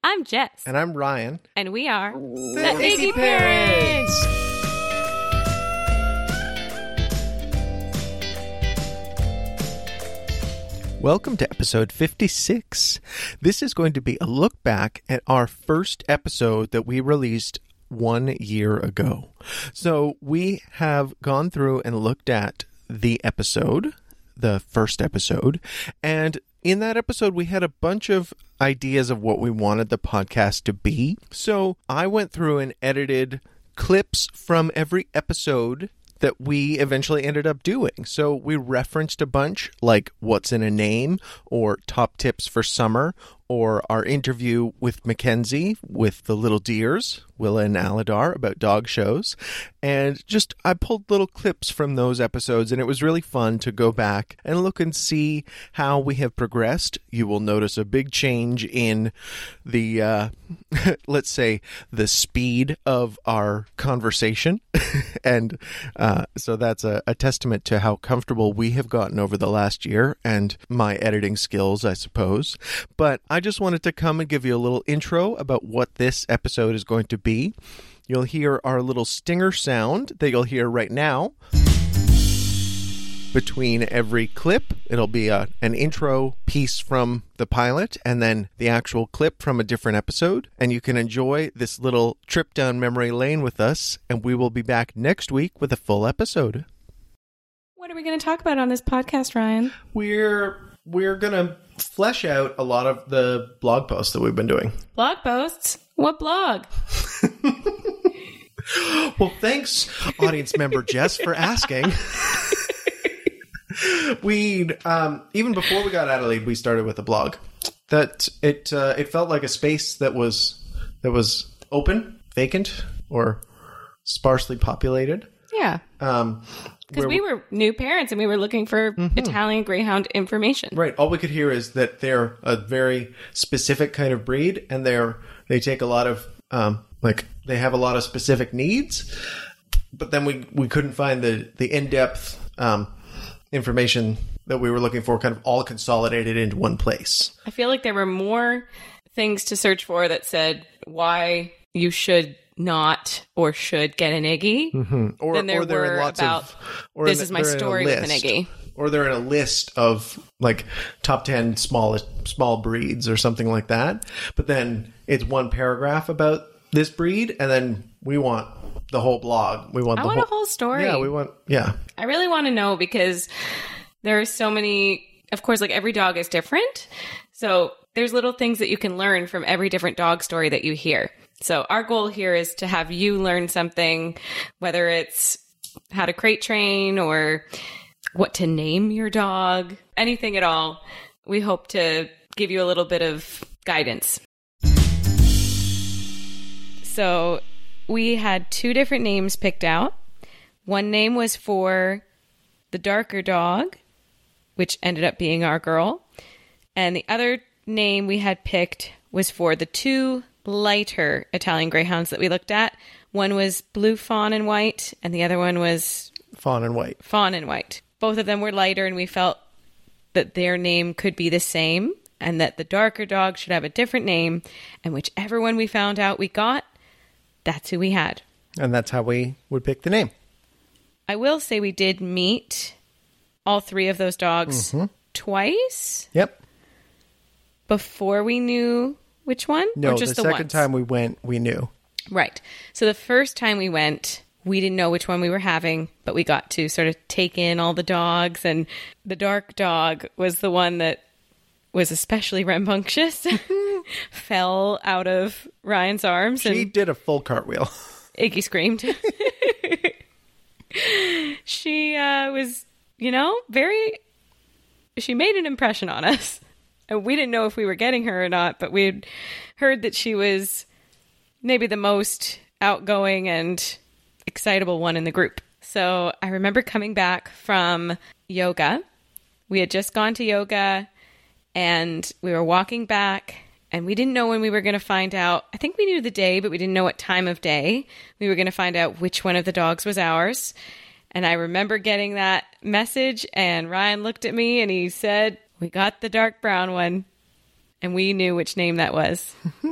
I'm Jess. And I'm Ryan. And we are the Iggy Parents. Welcome to episode 56. This is going to be a look back at our first episode that we released 1 year ago. So we have gone through and looked at the episode, the first episode, and in that episode we had a bunch of ideas of what we wanted the podcast to be. So I went through and edited clips from every episode that we eventually ended up doing. So we referenced a bunch, like What's in a Name, or Top Tips for Summer, or our interview with Mackenzie with the Little Deers, Willa and Aladar, about dog shows. And just, I pulled little clips from those episodes, and it was really fun to go back and look and see how we have progressed. You will notice a big change in the, let's say, the speed of our conversation. And so that's a testament to how comfortable we have gotten over the last year and my editing skills, I suppose. But I just wanted to come and give you a little intro about what this episode is going to be. You'll hear our little stinger sound that you'll hear right now. Between every clip, it'll be an intro piece from the pilot and then the actual clip from a different episode. And you can enjoy this little trip down memory lane with us. And we will be back next week with a full episode. What are we going to talk about on this podcast, Ryan? We're going to flesh out a lot of the blog posts that we've been doing. Blog posts? What blog? Well, thanks, audience member Jess, for asking. We even before we got Adelaide, we started with a blog. That it felt like a space that was open, vacant, or sparsely populated. Yeah. Because we were new parents and we were looking for Italian Greyhound information. Right. All we could hear is that they're a very specific kind of breed, and they take a lot of they have a lot of specific needs. But then we couldn't find the in-depth information that we were looking for, kind of all consolidated into one place. I feel like there were more things to search for that said why you should not or should get an Iggy than there were about this is my story with an Iggy. Or they're in a list of like top 10 small breeds or something like that. But then it's one paragraph about this breed, and then we want the whole blog. I want a whole story. Yeah. I really want to know, because there are so many, of course, like every dog is different. So there's little things that you can learn from every different dog story that you hear. So our goal here is to have you learn something, whether it's how to crate train or what to name your dog, anything at all. We hope to give you a little bit of guidance. So we had 2 different names picked out. One name was for the darker dog, which ended up being our girl. And the other name we had picked was for the 2 lighter Italian Greyhounds that we looked at. One was blue fawn and white, and the other one was fawn and white. Fawn and white. Both of them were lighter, and we felt that their name could be the same, and that the darker dog should have a different name. And whichever one we found out we got, that's who we had. And that's how we would pick the name. I will say we did meet all 3 of those dogs twice. Yep. Before we knew which one? No, or just the second time we went, we knew. Right. So the first time we went, we didn't know which one we were having, but we got to sort of take in all the dogs. And the dark dog was the one that was especially rambunctious. Fell out of Ryan's arms. She did a full cartwheel. Iggy screamed. She was, she made an impression on us. And we didn't know if we were getting her or not, but we'd heard that she was maybe the most outgoing and excitable one in the group. So I remember coming back from yoga. We had just gone to yoga and we were walking back, and we didn't know when we were going to find out. I think we knew the day, but we didn't know what time of day we were going to find out which one of the dogs was ours. And I remember getting that message, and Ryan looked at me and he said, "We got the dark brown one." And we knew which name that was.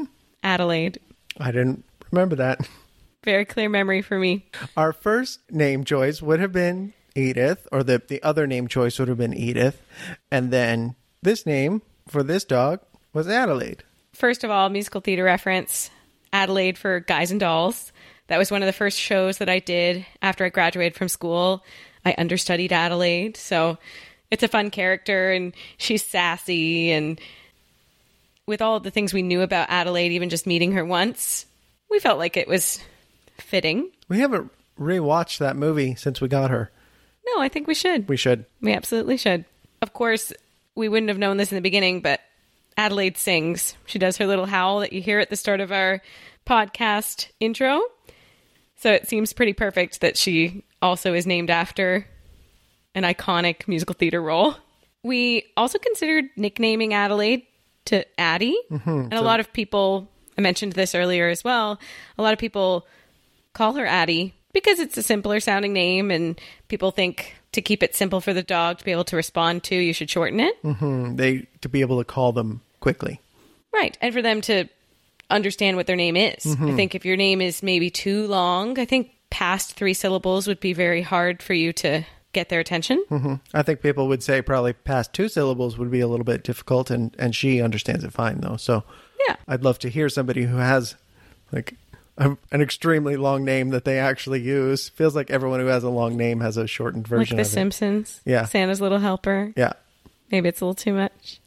Adelaide. I didn't remember that. Very clear memory for me. Our first name choice would have been Edith, or the other name choice would have been Edith. And then this name for this dog was Adelaide. First of all, musical theater reference, Adelaide for Guys and Dolls. That was one of the first shows that I did after I graduated from school. I understudied Adelaide, so it's a fun character, and she's sassy, and with all of the things we knew about Adelaide, even just meeting her once, we felt like it was fitting. We haven't rewatched that movie since we got her. No, I think we should. We should. We absolutely should. Of course, we wouldn't have known this in the beginning, but Adelaide sings. She does her little howl that you hear at the start of our podcast intro. So it seems pretty perfect that she also is named after an iconic musical theater role. We also considered nicknaming Adelaide to Addie. And a lot of people, I mentioned this earlier as well, a lot of people call her Addie because it's a simpler sounding name, and people think to keep it simple for the dog to be able to respond to, you should shorten it. To be able to call them quickly. Right. And for them to understand what their name is. I think if your name is maybe too long, I think past 3 syllables would be very hard for you to get their attention. I think people would say probably past 2 syllables would be a little bit difficult, and she understands it fine, though. So Yeah. I'd love to hear somebody who has like an extremely long name that they actually use. Feels like everyone who has a long name has a shortened version Like of The Simpsons. Yeah. Santa's Little Helper. it. Yeah. Maybe it's a little too much.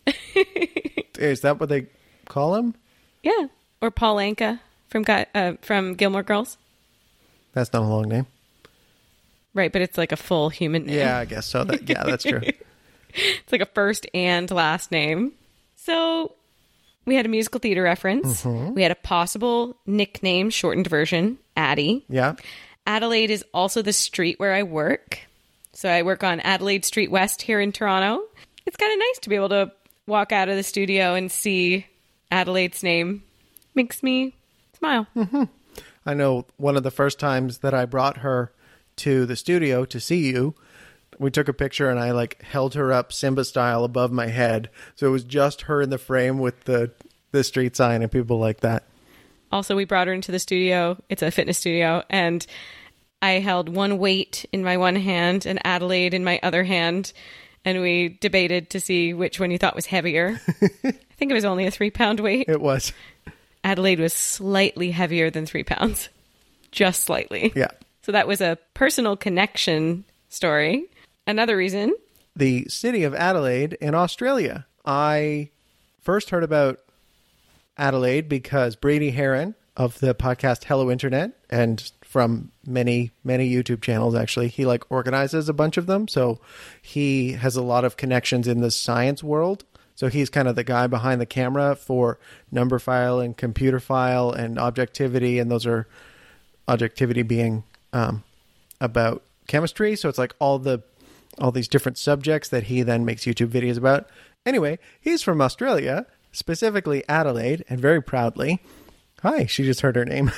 Is that what they call him? Yeah. Or Paul Anka from Gilmore Girls. That's not a long name. Right, but it's like a full human name. Yeah, I guess so. That's true. It's like a first and last name. So we had a musical theater reference. We had a possible nickname shortened version, Addie. Yeah. Adelaide is also the street where I work. So I work on Adelaide Street West here in Toronto. It's kind of nice to be able to walk out of the studio and see Adelaide's name. Makes me smile. I know one of the first times that I brought her to the studio to see you, we took a picture and I like held her up Simba style above my head. So it was just her in the frame with the street sign and people like that. Also, we brought her into the studio. It's a fitness studio. And I held one weight in my one hand and Adelaide in my other hand. And we debated to see which one you thought was heavier. I think it was only a 3-pound weight. It was. Adelaide was slightly heavier than 3 pounds. Just slightly. Yeah. So that was a personal connection story. Another reason. The city of Adelaide in Australia. I first heard about Adelaide because Brady Heron of the podcast Hello Internet, and from many, many YouTube channels, actually, he like organizes a bunch of them. So he has a lot of connections in the science world. So he's kind of the guy behind the camera for Numberphile and Computerphile and Objectivity. And those are Objectivity being about chemistry. So it's like all these different subjects that he then makes YouTube videos about. Anyway, he's from Australia, specifically Adelaide, and very proudly. Hi, she just heard her name.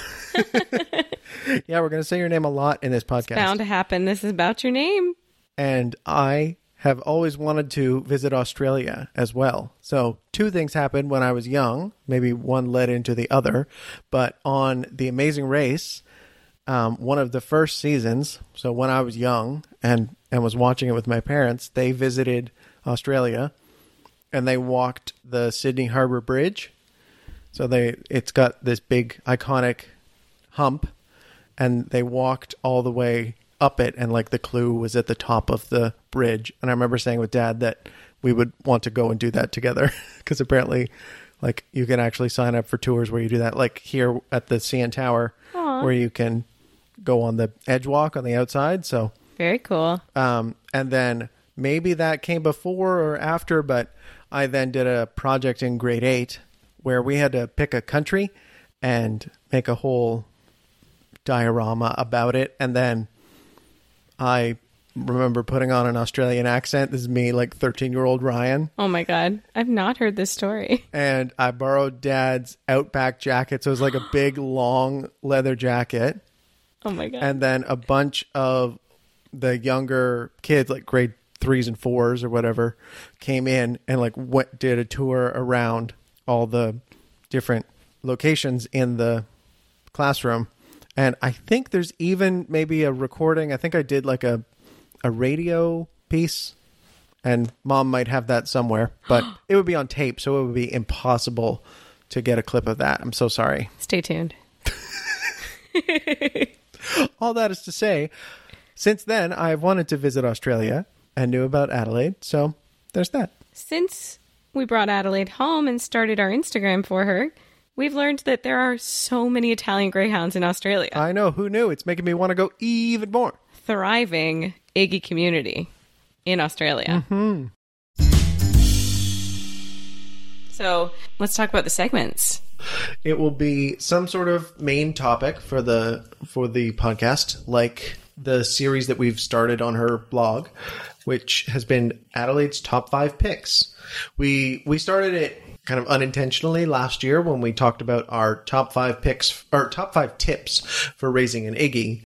Yeah, we're going to say your name a lot in this podcast. It's bound to happen. This is about your name. And I have always wanted to visit Australia as well. So 2 things happened when I was young. Maybe one led into the other. But on The Amazing Race, one of the first seasons, so when I was young and was watching it with my parents, they visited Australia and they walked the Sydney Harbour Bridge. So it's got this big iconic hump, and they walked all the way up it, and like the Clue was at the top of the bridge. And I remember saying with Dad that we would want to go and do that together because apparently like you can actually sign up for tours where you do that, like here at the CN Tower. Aww. Where you can go on the edge walk on the outside. So very cool. And then maybe that came before or after, but I then did a project in grade 8 where we had to pick a country and make a whole diorama about it. And then I remember putting on an Australian accent. This is me, like 13-year-old Ryan. Oh my God. I've not heard this story. And I borrowed Dad's Outback jacket. So it was like a big, long leather jacket. Oh my God. And then a bunch of the younger kids, like grade 3s and 4s or whatever, came in and like did a tour around all the different locations in the classroom. And I think there's even maybe a recording. I think I did like a radio piece, and Mom might have that somewhere, but it would be on tape, so it would be impossible to get a clip of that. I'm so sorry. Stay tuned. All that is to say, since then, I've wanted to visit Australia and knew about Adelaide, so there's that. Since we brought Adelaide home and started our Instagram for her, we've learned that there are so many Italian Greyhounds in Australia. I know, who knew? It's making me want to go even more. Thriving Iggy community in Australia. Mm-hmm. So let's talk about the segments. It will be some sort of main topic for the podcast, like the series that we've started on her blog, which has been Adelaide's top 5 picks. We started it kind of unintentionally last year when we talked about our top 5 picks, or top 5 tips for raising an Iggy.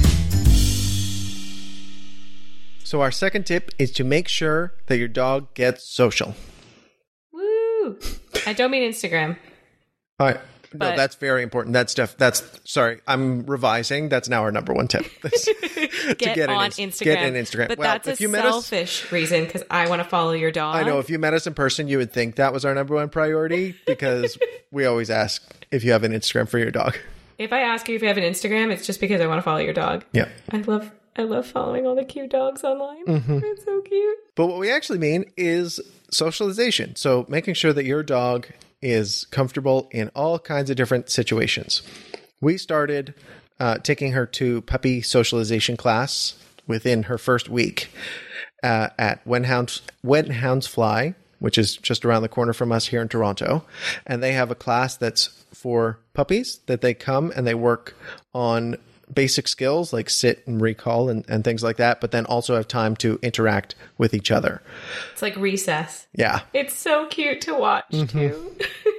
So our second tip is to make sure that your dog gets social. Woo! I don't mean Instagram. All right. No, that's very important. Sorry, I'm revising. That's now our number 1 tip. Get on Instagram. Get in Instagram. But that's a selfish reason, because I want to follow your dog. I know. If you met us in person, you would think that was our number 1 priority, because we always ask if you have an Instagram for your dog. If I ask you if you have an Instagram, it's just because I want to follow your dog. Yeah. I love following all the cute dogs online. Mm-hmm. It's so cute. But what we actually mean is socialization. So making sure that your dog is comfortable in all kinds of different situations. We started taking her to puppy socialization class within her first week at When Hounds Fly, which is just around the corner from us here in Toronto. And they have a class that's for puppies that they come and they work on basic skills like sit and recall and things like that, but then also have time to interact with each other. It's like recess. Yeah. It's so cute to watch, too.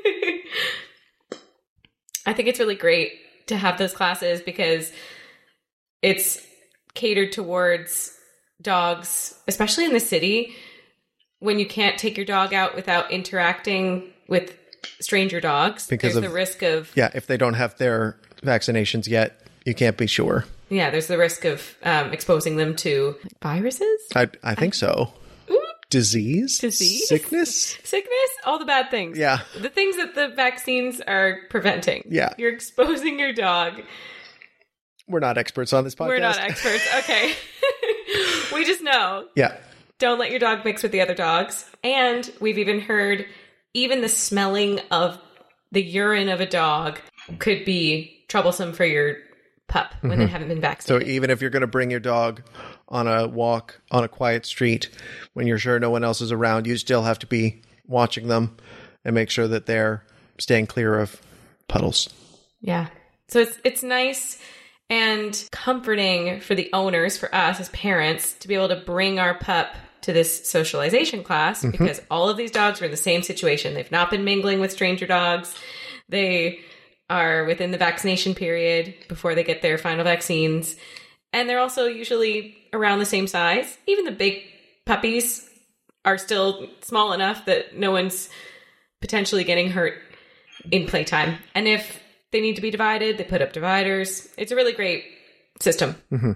I think it's really great to have those classes because it's catered towards dogs, especially in the city, when you can't take your dog out without interacting with stranger dogs. Because there's the risk of... Yeah, if they don't have their vaccinations yet, you can't be sure. Yeah, there's the risk of exposing them to viruses. I think so. Disease? Sickness, all the bad things. Yeah. The things that the vaccines are preventing. Yeah. You're exposing your dog. We're not experts on this podcast. We're not experts. Okay. We just know. Yeah. Don't let your dog mix with the other dogs. And we've even heard even the smelling of the urine of a dog could be troublesome for your pup when they haven't been vaccinated. So even if you're going to bring your dog on a walk on a quiet street when you're sure no one else is around, you still have to be watching them and make sure that they're staying clear of puddles. Yeah. So it's nice and comforting for the owners, for us as parents, to be able to bring our pup to this socialization class because all of these dogs are in the same situation. They've not been mingling with stranger dogs. They are within the vaccination period before they get their final vaccines. And they're also usually around the same size. Even the big puppies are still small enough that no one's potentially getting hurt in playtime. And if they need to be divided, they put up dividers. It's a really great system.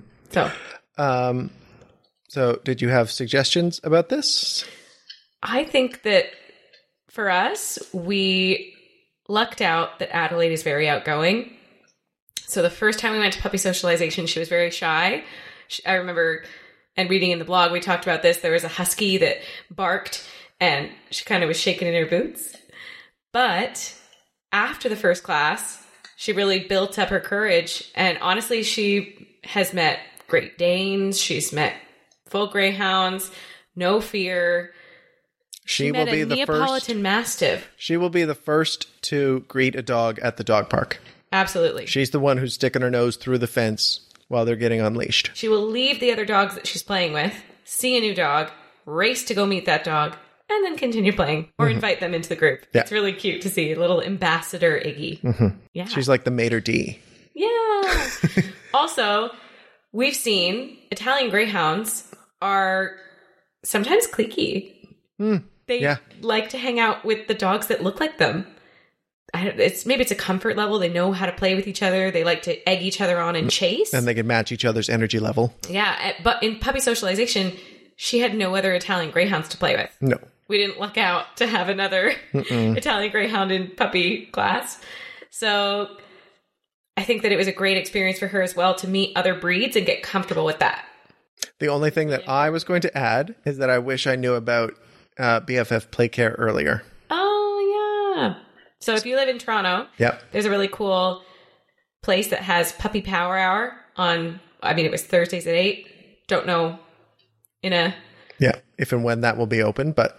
So did you have suggestions about this? I think that for us, we lucked out that Adelaide is very outgoing. So the first time we went to puppy socialization, she was very shy. I remember, and reading in the blog, we talked about this. There was a husky that barked and she kind of was shaking in her boots. But after the first class, she really built up her courage. And honestly, she has met Great Danes. She's met full greyhounds, no fear. She will be the Neapolitan Mastiff. She will be the first to greet a dog at the dog park. Absolutely. She's the one who's sticking her nose through the fence while they're getting unleashed. She will leave the other dogs that she's playing with, see a new dog, race to go meet that dog, and then continue playing or invite them into the group. Yeah. It's really cute to see a little ambassador Iggy. Yeah. She's like the maitre d'. Yeah. Also, we've seen Italian Greyhounds are sometimes cliquey. They like to hang out with the dogs that look like them. maybe it's a comfort level. They know how to play with each other. They like to egg each other on and chase. And they can match each other's energy level. Yeah. But in puppy socialization, she had no other Italian greyhounds to play with. No. We didn't luck out to have another Italian greyhound in puppy class. So I think that it was a great experience for her as well to meet other breeds and get comfortable with that. The only thing that I was going to add is that I wish I knew about BFF Play Care earlier. Oh, yeah. So if you live in Toronto, there's a really cool place that has Puppy Power Hour on, it was Thursdays at 8. Don't know if and when that will be open, but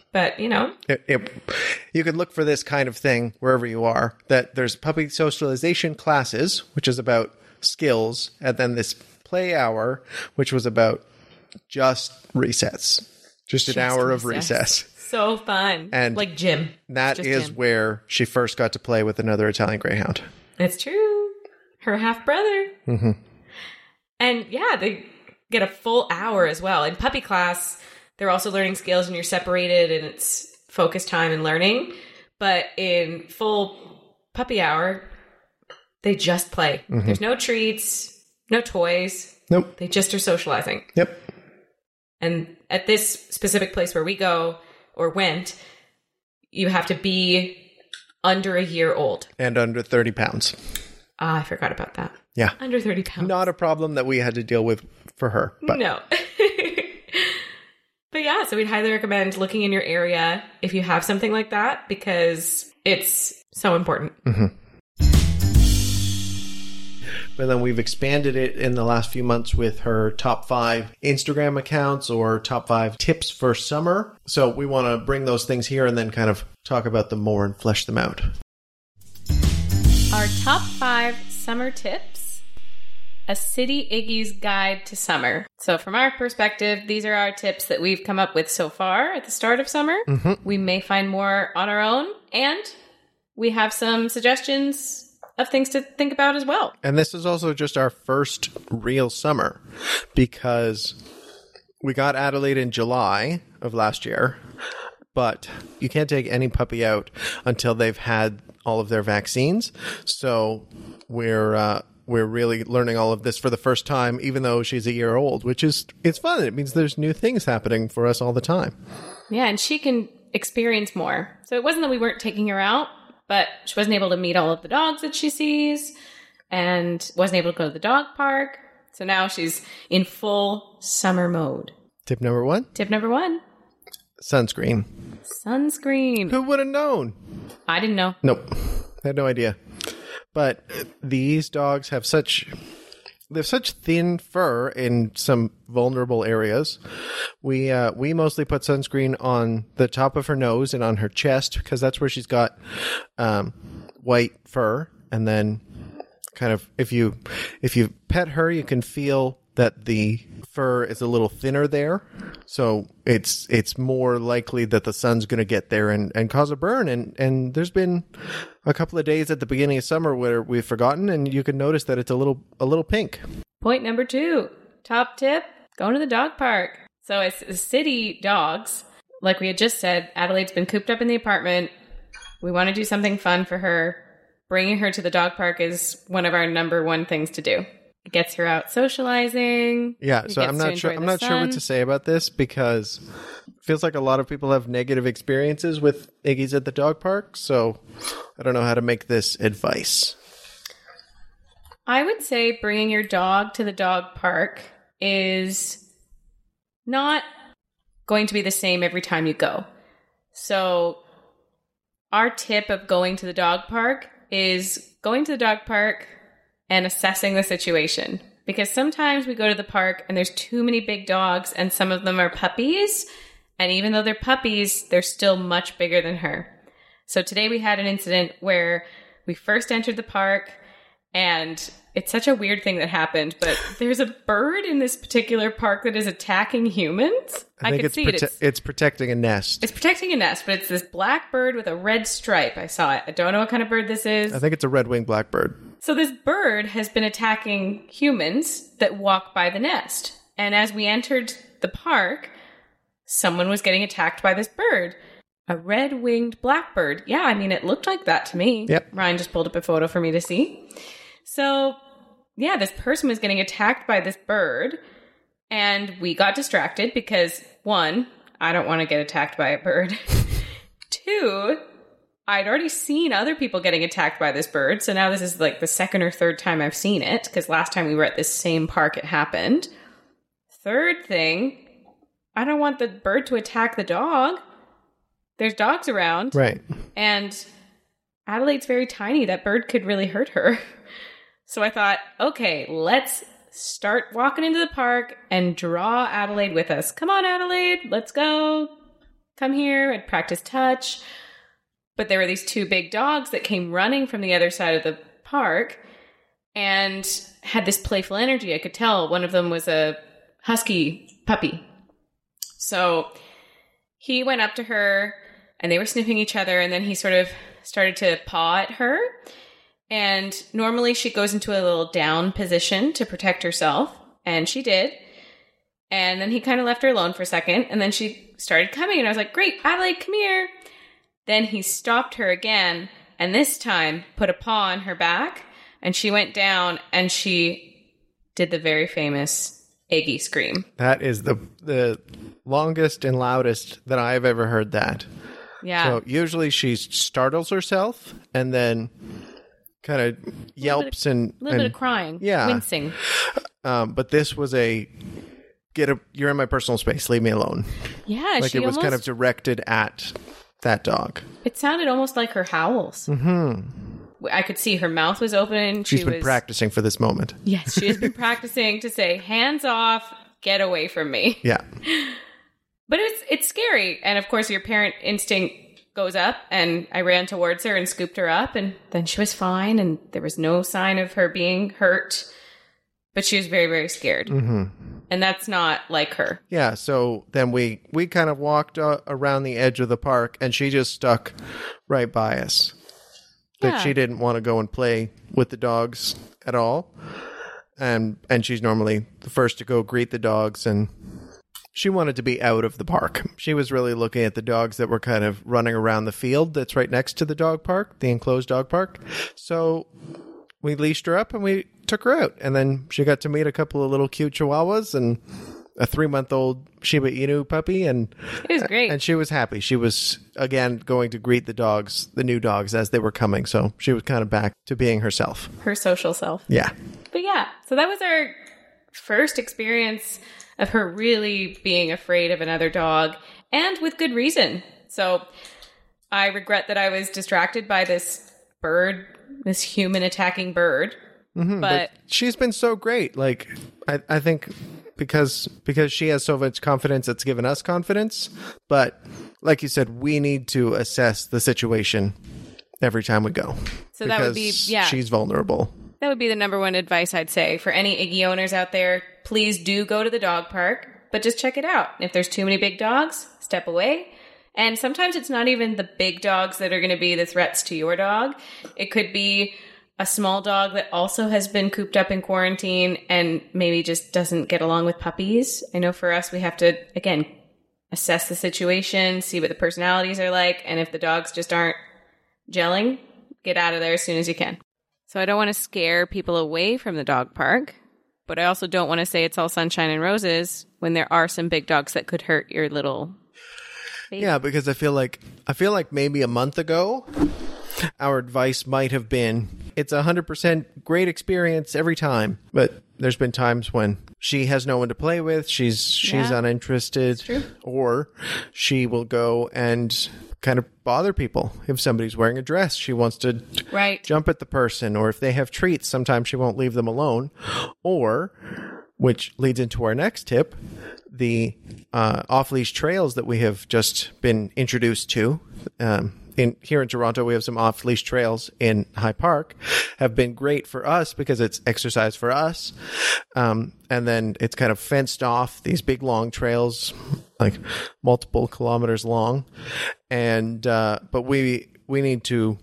you could look for this kind of thing wherever you are, that there's puppy socialization classes, which is about skills, and then this play hour, which was about just resets, just an hour of recess. So fun. And like gym. That is gym. Where she first got to play with another Italian greyhound. It's true. Her half brother. Mm-hmm. And they get a full hour as well. In puppy class, they're also learning skills and you're separated and it's focus time and learning. But in full puppy hour, they just play. Mm-hmm. There's no treats, no toys. Nope. They just are socializing. Yep. And at this specific place where we go or went, you have to be under a year old. And under 30 pounds. I forgot about that. Yeah. Under 30 pounds. Not a problem that we had to deal with for her. But. No. But yeah, so we'd highly recommend looking in your area if you have something like that, because it's so important. Mm-hmm. But then we've expanded it in the last few months with her top 5 Instagram accounts or top 5 tips for summer. So we want to bring those things here and then kind of talk about them more and flesh them out. Our top 5 summer tips, a city Iggy's guide to summer. So from our perspective, these are our tips that we've come up with so far at the start of summer. Mm-hmm. We may find more on our own, and we have some suggestions of things to think about as well. And this is also just our first real summer, because we got Adelaide in July of last year, but you can't take any puppy out until they've had all of their vaccines. So we're really learning all of this for the first time, even though she's a year old, it's fun. It means there's new things happening for us all the time. Yeah, and she can experience more. So it wasn't that we weren't taking her out, but she wasn't able to meet all of the dogs that she sees and wasn't able to go to the dog park. So now she's in full summer mode. Tip number 1? Tip number 1. Sunscreen. Sunscreen. Who would have known? I didn't know. Nope. I had no idea. But these dogs have such thin fur in some vulnerable areas. We mostly put sunscreen on the top of her nose and on her chest, because that's where she's got white fur. And then kind of if you pet her, you can feel that the fur is a little thinner there. So it's more likely that the sun's going to get there and cause a burn. And there's been a couple of days at the beginning of summer where we've forgotten, and you can notice that it's a little pink. Point number 2, top tip, going to the dog park. So it's city dogs. Like we had just said, Adelaide's been cooped up in the apartment. We want to do something fun for her. Bringing her to the dog park is one of our number 1 things to do. It gets her out socializing. Yeah, so I'm not sure what to say about this, because it feels like a lot of people have negative experiences with Iggy's at the dog park, so I don't know how to make this advice. I would say bringing your dog to the dog park is not going to be the same every time you go. So our tip of going to the dog park is going to the dog park and assessing the situation. Because sometimes we go to the park and there's too many big dogs, and some of them are puppies. And even though they're puppies, they're still much bigger than her. So today we had an incident where we first entered the park, and it's such a weird thing that happened, but there's a bird in this particular park that is attacking humans. I could see it. It's protecting a nest. It's protecting a nest, but it's this black bird with a red stripe. I saw it. I don't know what kind of bird this is. I think it's a red-winged blackbird. So this bird has been attacking humans that walk by the nest. And as we entered the park, someone was getting attacked by this bird. A red-winged blackbird. Yeah, I mean, it looked like that to me. Yep. Ryan just pulled up a photo for me to see. So, yeah, this person was getting attacked by this bird, and we got distracted because, one, I don't want to get attacked by a bird. Two, I'd already seen other people getting attacked by this bird, so now this is like the second or third time I've seen it, because last time we were at this same park it happened. Third thing, I don't want the bird to attack the dog. There's dogs around. Right. And Adelaide's very tiny. That bird could really hurt her. So I thought, okay, let's start walking into the park and draw Adelaide with us. Come on, Adelaide, let's go. Come here and practice touch. But there were these two big dogs that came running from the other side of the park and had this playful energy. I could tell one of them was a husky puppy. So he went up to her and they were sniffing each other, and then he sort of started to paw at her. And normally she goes into a little down position to protect herself, and she did. And then he kind of left her alone for a second, and then she started coming, and I was like, great, Adelaide, come here. Then he stopped her again, and this time put a paw on her back, and she went down, and she did the very famous Eggy scream. That is the longest and loudest that I've ever heard that. Yeah. So usually she startles herself and then kind of yelps and a little bit of crying. Yeah. Wincing. But this was you're in my personal space, leave me alone. Yeah. Like it was kind of directed at that dog. It sounded almost like her howls. Mm-hmm. I could see her mouth was open. She's been practicing for this moment. Yes, she has been practicing to say, hands off, get away from me. Yeah. But it's scary. And of course, your parent instinct goes up, and I ran towards her and scooped her up, and then she was fine, and there was no sign of her being hurt. But she was very, very scared. Mm-hmm. And that's not like her. Yeah, so then we kind of walked around the edge of the park, and she just stuck right by us. That she didn't want to go and play with the dogs at all. And she's normally the first to go greet the dogs, and she wanted to be out of the park. She was really looking at the dogs that were kind of running around the field that's right next to the dog park, the enclosed dog park. So we leashed her up and we took her out. And then she got to meet a couple of little cute chihuahuas and a 3-month-old Shiba Inu puppy. And it was great. And she was happy. She was, again, going to greet the new dogs as they were coming. So she was kind of back to being herself. Her social self. Yeah. But yeah, so that was our first experience of her really being afraid of another dog, and with good reason. So I regret that I was distracted by this bird, this human attacking bird. Mm-hmm, but she's been so great. Like, I think because she has so much confidence, it's given us confidence. But like you said, we need to assess the situation every time we go. So that would be, she's vulnerable. That would be the number one advice I'd say for any Iggy owners out there. Please do go to the dog park, but just check it out. If there's too many big dogs, step away. And sometimes it's not even the big dogs that are going to be the threats to your dog. It could be a small dog that also has been cooped up in quarantine and maybe just doesn't get along with puppies. I know for us, we have to, again, assess the situation, see what the personalities are like. And if the dogs just aren't gelling, get out of there as soon as you can. So I don't want to scare people away from the dog park, but I also don't want to say it's all sunshine and roses when there are some big dogs that could hurt your little baby. Yeah, because I feel like maybe a month ago, our advice might have been, it's 100% great experience every time. But there's been times when she has no one to play with, she's uninterested, or she will go and kind of bother people. If somebody's wearing a dress, she wants to jump at the person, or if they have treats, sometimes she won't leave them alone. Or, which leads into our next tip, the off-leash trails that we have just been introduced to. Here in Toronto, we have some off-leash trails in High Park, have been great for us because it's exercise for us. And then it's kind of fenced off, these big long trails, like multiple kilometers long. And, but we need to,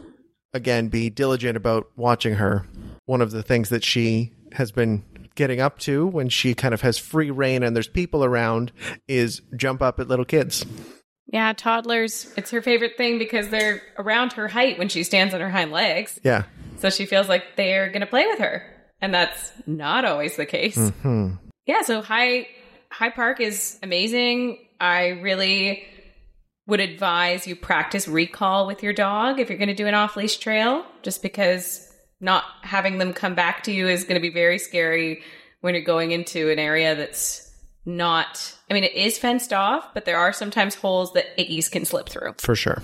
again, be diligent about watching her. One of the things that she has been getting up to when she kind of has free reign and there's people around is jump up at little kids. Yeah, toddlers, it's her favorite thing because they're around her height when she stands on her hind legs. Yeah. So she feels like they're going to play with her. And that's not always the case. Mm-hmm. Yeah, so High Park is amazing. I really would advise you practice recall with your dog if you're going to do an off-leash trail, just because not having them come back to you is going to be very scary when you're going into an area that's not, I mean, it is fenced off, but there are sometimes holes that Iggy's can slip through. For sure.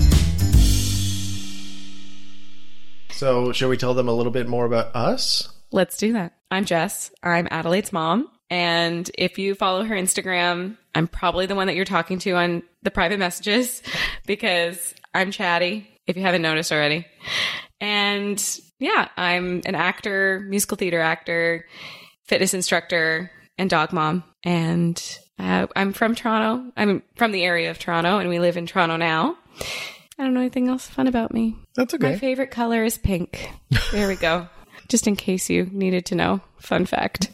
So, shall we tell them a little bit more about us? Let's do that. I'm Jess. I'm Adelaide's mom. And if you follow her Instagram, I'm probably the one that you're talking to on the private messages because I'm chatty, if you haven't noticed already. And yeah, I'm an actor, musical theater actor, fitness instructor, and dog mom. And I'm from Toronto. I'm from the area of Toronto, and we live in Toronto now. I don't know anything else fun about me. That's okay. My favorite color is pink. There we go. Just in case you needed to know. Fun fact.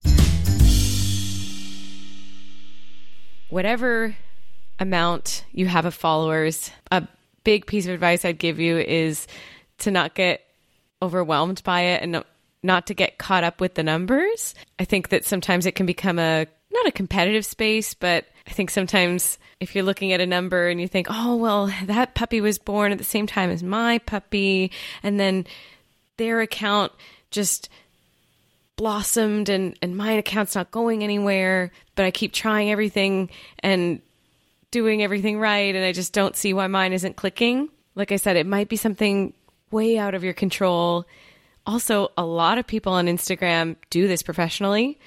Whatever amount you have of followers, a big piece of advice I'd give you is to not get overwhelmed by it and not to get caught up with the numbers. I think that sometimes it can become not a competitive space, but I think sometimes if you're looking at a number and you think, oh, well, that puppy was born at the same time as my puppy, and then their account just blossomed and my account's not going anywhere, but I keep trying everything and doing everything right, and I just don't see why mine isn't clicking. Like I said, it might be something way out of your control. Also, a lot of people on Instagram do this professionally.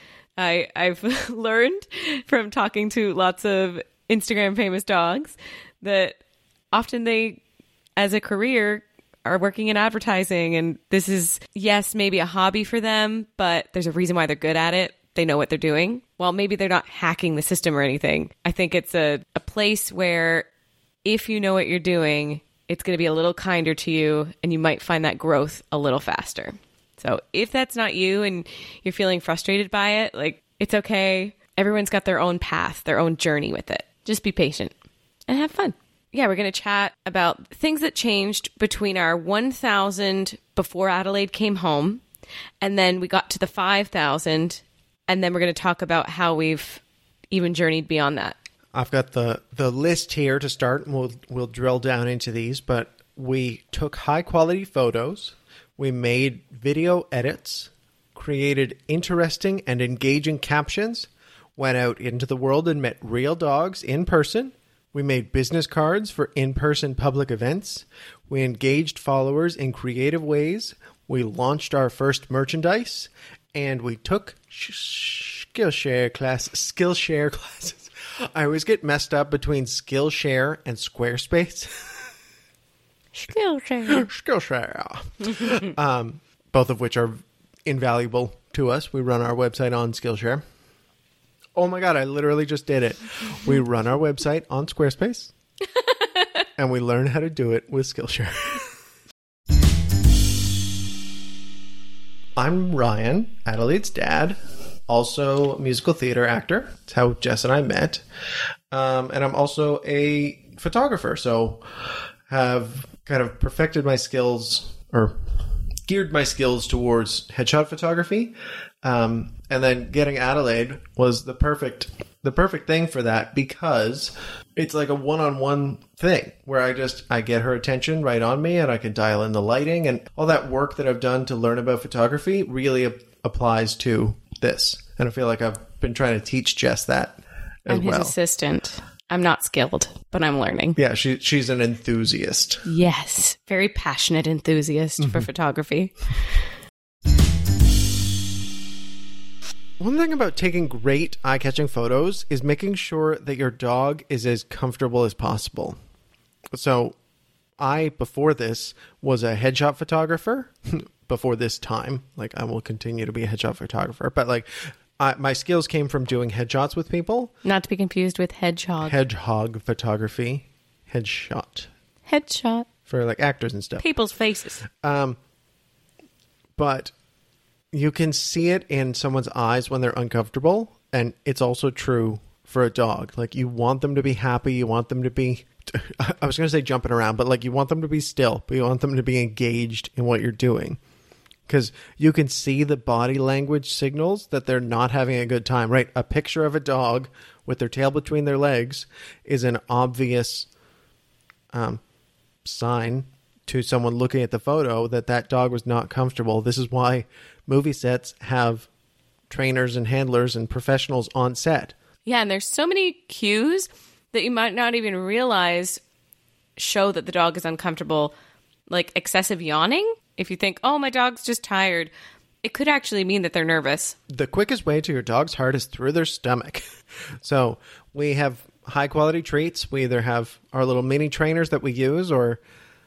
I've learned from talking to lots of Instagram famous dogs that often they, as a career, are working in advertising, and this is, yes, maybe a hobby for them, but there's a reason why they're good at it. They know what they're doing. Well, maybe they're not hacking the system or anything. I think it's a place where if you know what you're doing, it's going to be a little kinder to you, and you might find that growth a little faster. So if that's not you and you're feeling frustrated by it, like, it's okay. Everyone's got their own path, their own journey with it. Just be patient and have fun. Yeah, we're going to chat about things that changed between our 1,000 before Adelaide came home, and then we got to the 5,000, and then we're going to talk about how we've even journeyed beyond that. I've got the list here to start, and we'll drill down into these, but we took high-quality photos, we made video edits, created interesting and engaging captions, went out into the world and met real dogs in person. We made business cards for in-person public events. We engaged followers in creative ways. We launched our first merchandise, and we took Skillshare classes. I always get messed up between Skillshare and Squarespace. Skillshare. Both of which are invaluable to us. We run our website on Skillshare. Oh my God, I literally just did it. We run our website on Squarespace, and we learn how to do it with Skillshare. I'm Ryan, Adelaide's dad, also a musical theater actor. That's how Jess and I met. And I'm also a photographer, so have kind of perfected my skills, or geared my skills towards headshot photography. And then getting Adelaide was the perfect thing for that, because it's like a one-on-one thing where I get her attention right on me, and I can dial in the lighting, and all that work that I've done to learn about photography really applies to this. And I feel like I've been trying to teach Jess that as well. I'm his assistant. I'm not skilled, but I'm learning. Yeah, she's an enthusiast. Yes, very passionate enthusiast for photography. One thing about taking great eye-catching photos is making sure that your dog is as comfortable as possible. So I, before this, was a headshot photographer. Before this time, like, I will continue to be a headshot photographer. But like, my skills came from doing headshots with people. Not to be confused with hedgehog. Hedgehog photography. Headshot. Headshot. For like actors and stuff. People's faces. But you can see it in someone's eyes when they're uncomfortable, and it's also true for a dog. Like, you want them to be happy. You want them to be, I was going to say jumping around, but like, you want them to be still, but you want them to be engaged in what you're doing. Because you can see the body language signals that they're not having a good time, right? A picture of a dog with their tail between their legs is an obvious sign to someone looking at the photo that that dog was not comfortable. This is why movie sets have trainers and handlers and professionals on set. Yeah, and there's so many cues that you might not even realize show that the dog is uncomfortable, like excessive yawning. If you think, oh, my dog's just tired, it could actually mean that they're nervous. The quickest way to your dog's heart is through their stomach. So we have high quality treats. We either have our little mini trainers that we use, or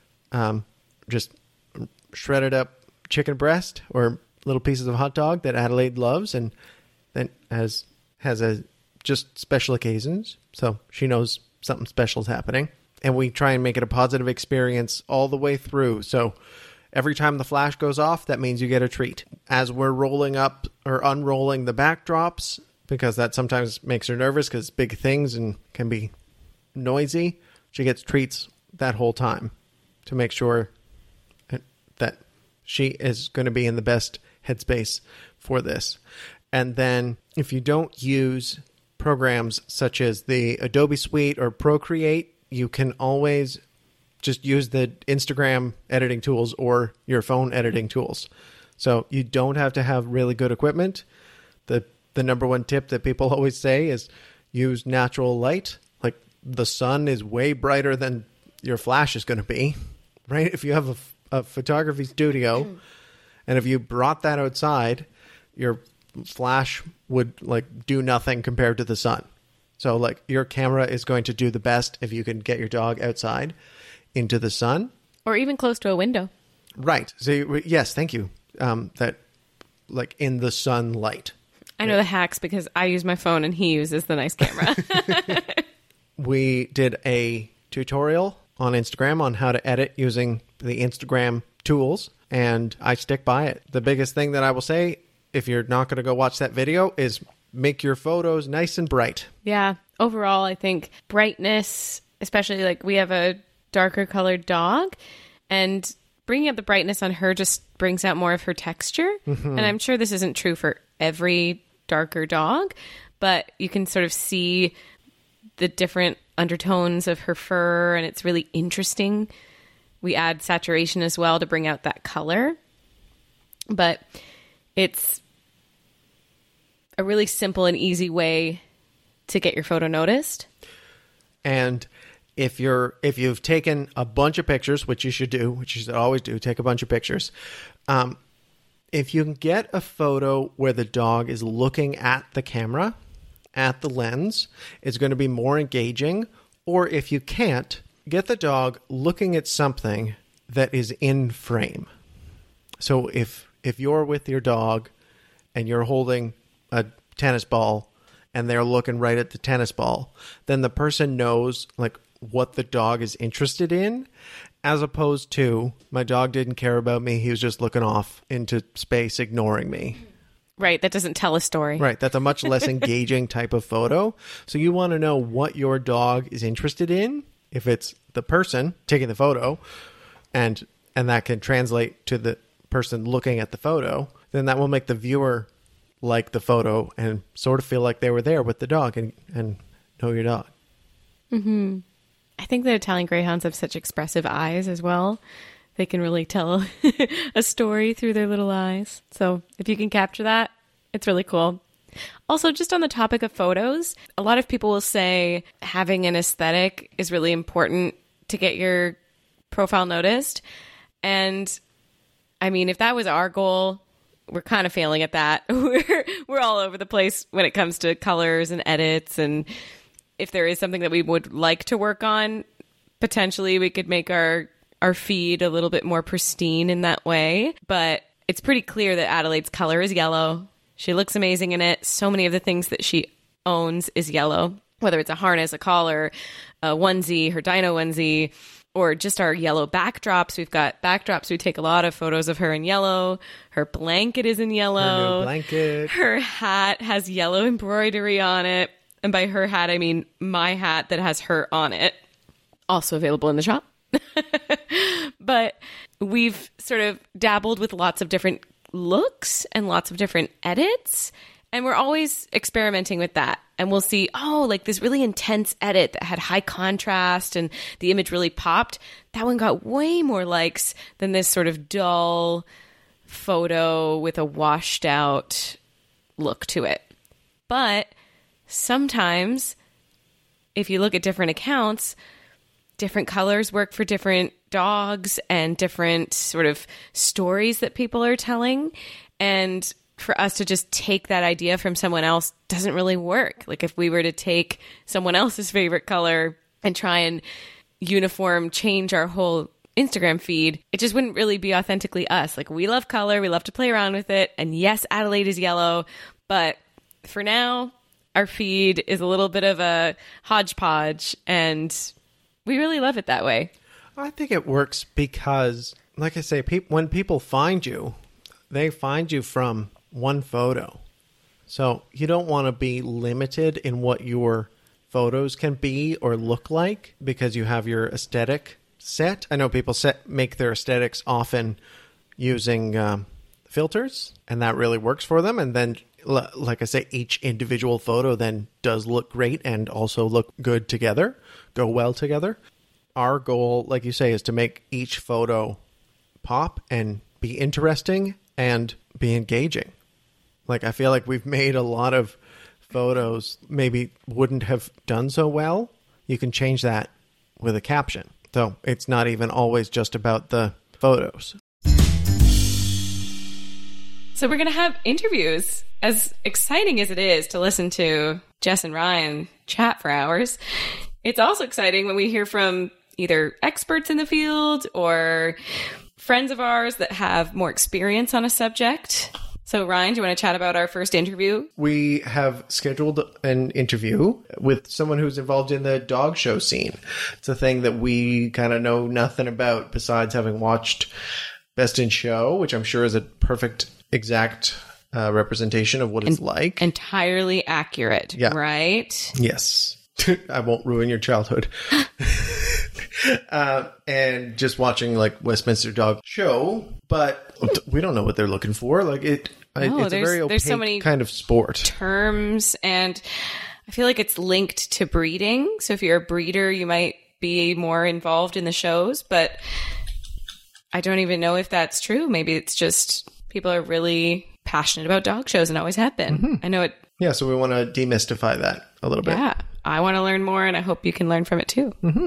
just shredded up chicken breast or little pieces of hot dog that Adelaide loves, and then has a just special occasions. So she knows something special is happening. And we try and make it a positive experience all the way through. So every time the flash goes off, that means you get a treat. As we're rolling up or unrolling the backdrops, because that sometimes makes her nervous because big things and can be noisy, she gets treats that whole time to make sure that she is going to be in the best headspace for this. And then if you don't use programs such as the Adobe Suite or Procreate, you can always just use the Instagram editing tools or your phone editing tools. So you don't have to have really good equipment. The number one tip that people always say is use natural light. Like, the sun is way brighter than your flash is going to be, right? If you have a photography studio and if you brought that outside, your flash would like do nothing compared to the sun. So like, your camera is going to do the best if you can get your dog outside into the sun. Or even close to a window. Right. So yes, thank you. That like in the sunlight. I know the hacks because I use my phone and he uses the nice camera. We did a tutorial on Instagram on how to edit using the Instagram tools, and I stick by it. The biggest thing that I will say, if you're not going to go watch that video, is make your photos nice and bright. Yeah. Overall, I think brightness, especially like we have a darker colored dog, and bringing up the brightness on her just brings out more of her texture. Mm-hmm. And I'm sure this isn't true for every darker dog, but you can sort of see the different undertones of her fur, and it's really interesting. We add saturation as well to bring out that color, but it's a really simple and easy way to get your photo noticed. And if you've taken a bunch of pictures, which you should do, which you should always do, take a bunch of pictures. If you can get a photo where the dog is looking at the camera, at the lens, it's going to be more engaging. Or if you can't, get the dog looking at something that is in frame. So if you're with your dog and you're holding a tennis ball and they're looking right at the tennis ball, then the person knows like what the dog is interested in, as opposed to, my dog didn't care about me, he was just looking off into space, ignoring me. Right, that doesn't tell a story. Right, that's a much less engaging type of photo. So you want to know what your dog is interested in. If it's the person taking the photo, and that can translate to the person looking at the photo, then that will make the viewer like the photo and sort of feel like they were there with the dog and know your dog. Mm-hmm. I think the Italian Greyhounds have such expressive eyes as well. They can really tell a story through their little eyes. So if you can capture that, it's really cool. Also, just on the topic of photos, a lot of people will say having an aesthetic is really important to get your profile noticed. And I mean, if that was our goal, we're kind of failing at that. We're all over the place when it comes to colors and edits. And if there is something that we would like to work on, potentially we could make our feed a little bit more pristine in that way. But it's pretty clear that Adelaide's color is yellow. She looks amazing in it. So many of the things that she owns is yellow, whether it's a harness, a collar, a onesie, her dino onesie, or just our yellow backdrops. We've got backdrops. We take a lot of photos of her in yellow. Her blanket is in yellow. Her new blanket. Her hat has yellow embroidery on it. And by her hat, I mean my hat that has her on it. Also available in the shop. But we've sort of dabbled with lots of different looks and lots of different edits. And we're always experimenting with that. And we'll see, oh, like this really intense edit that had high contrast and the image really popped. That one got way more likes than this sort of dull photo with a washed out look to it. But sometimes if you look at different accounts, different colors work for different dogs and different sort of stories that people are telling. And for us to just take that idea from someone else doesn't really work. Like if we were to take someone else's favorite color and try and uniform change our whole Instagram feed, it just wouldn't really be authentically us. Like we love color, we love to play around with it. And yes, Adelaide is yellow, but for now, our feed is a little bit of a hodgepodge and we really love it that way. I think it works because, like I say, when people find you, they find you from one photo. So you don't want to be limited in what your photos can be or look like because you have your aesthetic set. I know people make their aesthetics often using filters, and that really works for them. And then, like I say, each individual photo then does look great and also look good together, go well together. Our goal, like you say, is to make each photo pop and be interesting and be engaging. Like, I feel like we've made a lot of photos maybe wouldn't have done so well. You can change that with a caption. So it's not even always just about the photos. So we're going to have interviews. As exciting as it is to listen to Jess and Ryan chat for hours, it's also exciting when we hear from either experts in the field or friends of ours that have more experience on a subject. So Ryan, do you want to chat about our first interview? We have scheduled an interview with someone who's involved in the dog show scene. It's a thing that we kind of know nothing about besides having watched Best in Show, which I'm sure is a perfect, exact representation of what it's like. Entirely accurate, yeah. Right? Yes. I won't ruin your childhood. And just watching like Westminster Dog Show, but we don't know what they're looking for. Like it's a very opaque so many kind of sport. Terms, and I feel like it's linked to breeding. So if you're a breeder, you might be more involved in the shows, but I don't even know if that's true. Maybe it's just people are really passionate about dog shows and always have been. Mm-hmm. I know it. Yeah, so we want to demystify that a little bit. Yeah, I want to learn more, and I hope you can learn from it too. Mm-hmm.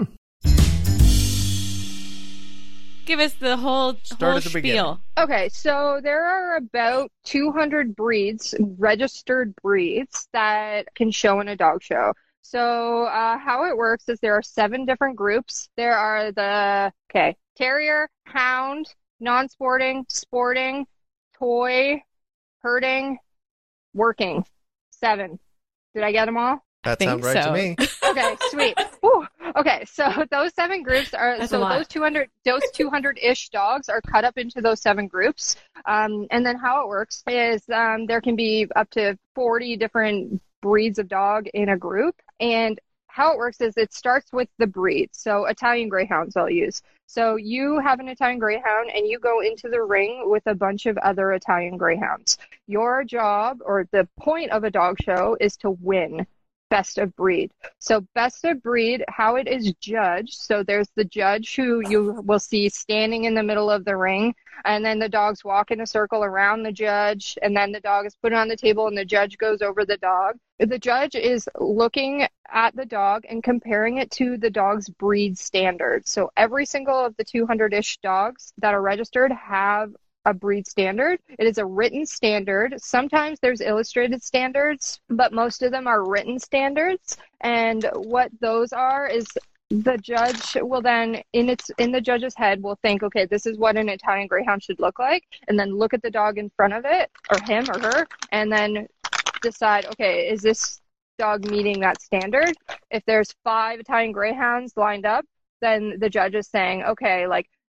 Give us the whole spiel. Beginning. Okay, so there are about 200 breeds, registered breeds, that can show in a dog show. So how it works is there are 7 different groups. There are the terrier, hound, non-sporting, sporting, toy, herding, working. 7. Did I get them all? That sounds right to me. Okay, sweet. Whew. Okay, so those 7 groups are those 200-ish dogs are cut up into those 7 groups. And then how it works is there can be up to 40 different breeds of dog in a group. And how it works is it starts with the breed. So Italian Greyhounds I'll use. So you have an Italian Greyhound and you go into the ring with a bunch of other Italian Greyhounds. Your job, or the point of a dog show, is to win best of breed. So best of breed, how it is judged. So there's the judge who you will see standing in the middle of the ring, and then the dogs walk in a circle around the judge, and then the dog is put on the table and the judge goes over the dog. The judge is looking at the dog and comparing it to the dog's breed standard. So every single of the 200-ish dogs that are registered have a breed standard. It is a written standard. Sometimes there's illustrated standards, but most of them are written standards. And what those are is the judge will then, in the judge's head, will think, okay, this is what an Italian Greyhound should look like, and then look at the dog in front of it, or him or her, and then decide, okay, is this dog meeting that standard? If there's 5 Italian Greyhounds lined up, then the judge is saying, okay, like,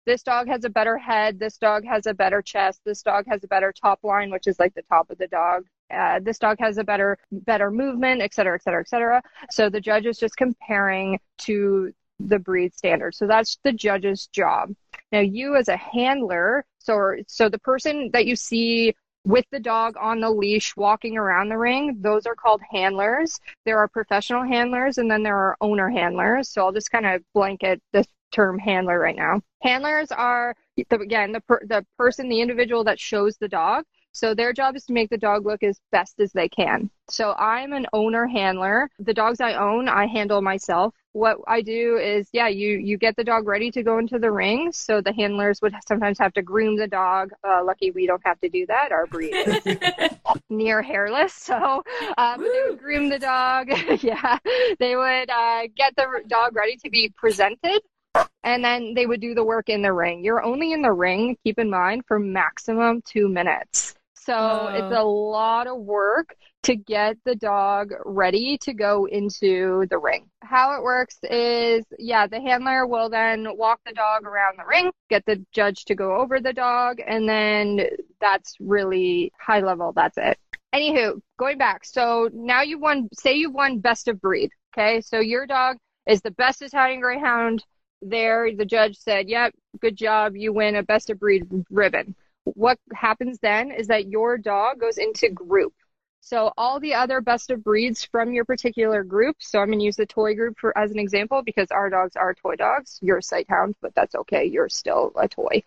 this dog has a better head, this dog has a better chest, this dog has a better top line, which is like the top of the dog. This dog has a better movement, et cetera, et cetera, et cetera. So the judge is just comparing to the breed standard. So that's the judge's job. Now you as a handler, so the person that you see with the dog on the leash walking around the ring, those are called handlers. There are professional handlers and then there are owner handlers. So I'll just kind of blanket this term handler right now. Handlers are, the person, the individual that shows the dog. So their job is to make the dog look as best as they can. So I'm an owner handler. The dogs I own, I handle myself. What I do is, you get the dog ready to go into the ring. So the handlers would sometimes have to groom the dog. Lucky we don't have to do that. Our breed is near hairless. So but they would groom the dog. They would get the dog ready to be presented. And then they would do the work in the ring. You're only in the ring, keep in mind, for maximum 2 minutes. So it's a lot of work to get the dog ready to go into the ring. How it works is, the handler will then walk the dog around the ring, get the judge to go over the dog, and then that's really high level. That's it. Anywho, going back. So now you've won best of breed. Okay. So your dog is the best Italian Greyhound there. The judge said, yep, good job. You win a best of breed ribbon. What happens then is that your dog goes into group. So all the other best of breeds from your particular group, so I'm going to use the toy group as an example because our dogs are toy dogs. You're a sight hound, but that's okay. You're still a toy.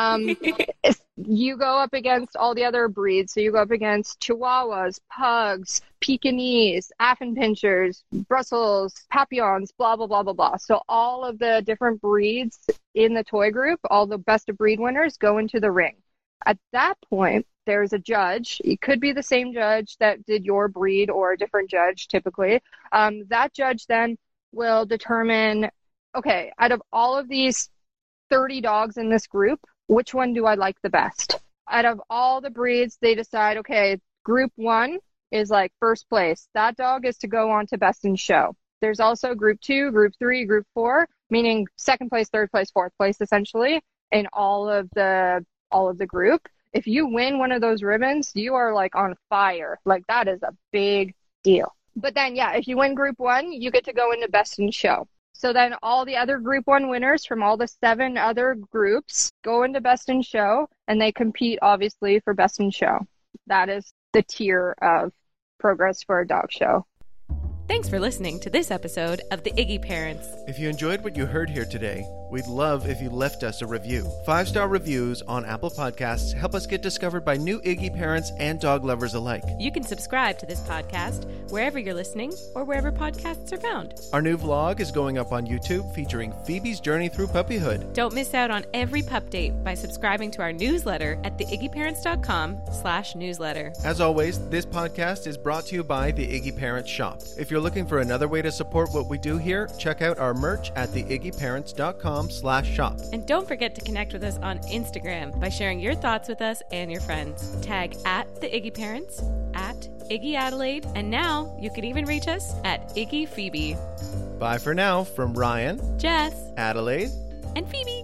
You go up against all the other breeds. So you go up against Chihuahuas, Pugs, Pekingese, Affenpinchers, Brussels, Papillons, blah, blah, blah, blah, blah. So all of the different breeds in the toy group, all the best of breed winners go into the ring. At that point, there's a judge. It could be the same judge that did your breed or a different judge typically. That judge then will determine, okay, out of all of these 30 dogs in this group, which one do I like the best? Out of all the breeds, they decide, okay, group 1 is like first place. That dog is to go on to best in show. There's also group 2, group 3, group 4, meaning second place, third place, fourth place, essentially, in all of the group. If you win one of those ribbons, you are like on fire. Like that is a big deal. But then, if you win group 1, you get to go into best in show. So then all the other group 1 winners from all the 7 other groups go into best in show and they compete obviously for best in show. That is the tier of progress for a dog show. Thanks for listening to this episode of The Iggy Parents. If you enjoyed what you heard here today, we'd love if you left us a review. 5-star reviews on Apple Podcasts help us get discovered by new Iggy parents and dog lovers alike. You can subscribe to this podcast wherever you're listening or wherever podcasts are found. Our new vlog is going up on YouTube featuring Phoebe's journey through puppyhood. Don't miss out on every pup date by subscribing to our newsletter at theiggyparents.com/newsletter. As always, this podcast is brought to you by the Iggy Parents Shop. If you're looking for another way to support what we do here, check out our merch at theiggyparents.com/shop. And don't forget to connect with us on Instagram by sharing your thoughts with us and your friends. Tag at the Iggy Parents, at Iggy Adelaide, and now you can even reach us at Iggy Phoebe. Bye for now from Ryan, Jess, Adelaide, and Phoebe.